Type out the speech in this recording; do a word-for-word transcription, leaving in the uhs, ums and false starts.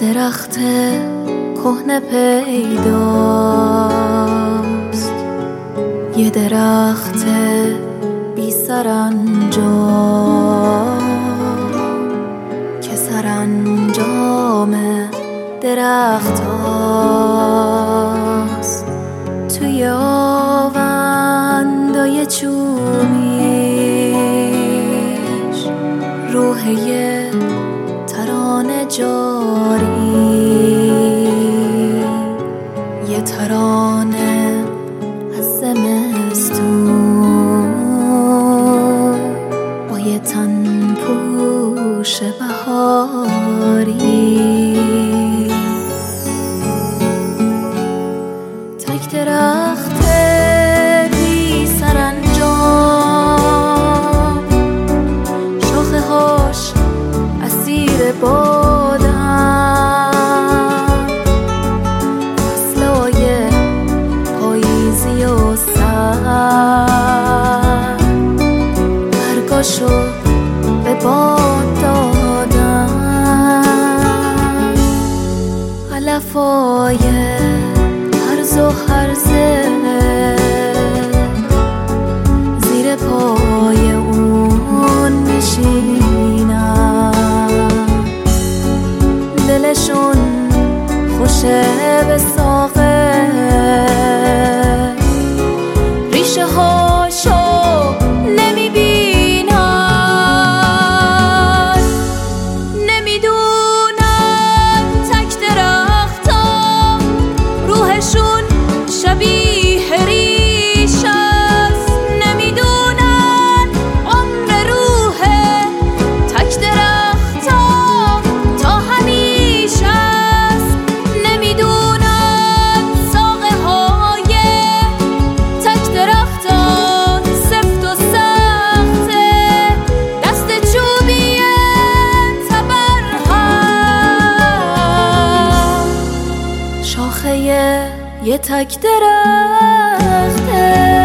درخت کهنه پیداست، یه درخت بی سرانجام که سرانجام درخت هاست. توی آوندای چوبیش روح یه ترانه جاری، یه ترانه از زمستون با یه تن پوش بهاری. تک درخت بی سرانجام، شاخه هاش اسیر بادم، فصلای پاییزی و سر برگاشو به باد دادم. علفای هرز و هرزه زیر پای اون میشینم، دلشون خوشه به ساقه، ریشه هاشو نمیبینن، نمیدونن تک درختم روحشون شبیه ریش است، نمیدونن عمر روح تک درختم تا همیشه است، نمیدونن ساقه های تک درختم سفت و سخته، دست چوبی تبرهم، شاخه یه تک درخته.